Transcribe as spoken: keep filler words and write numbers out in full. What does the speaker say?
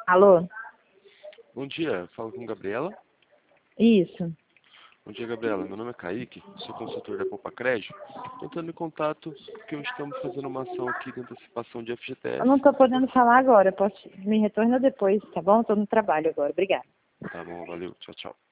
Alô? Bom dia, falo com Gabriela. Isso. Bom dia, Gabriela. Meu nome é Kaique, sou consultor da Poupa Crédito. Estou entrando em contato porque estamos fazendo uma ação aqui de antecipação de F G T S. Eu não estou podendo falar agora, posso me retornar depois, tá bom? Estou no trabalho agora, obrigada. Tá bom, valeu, tchau, tchau.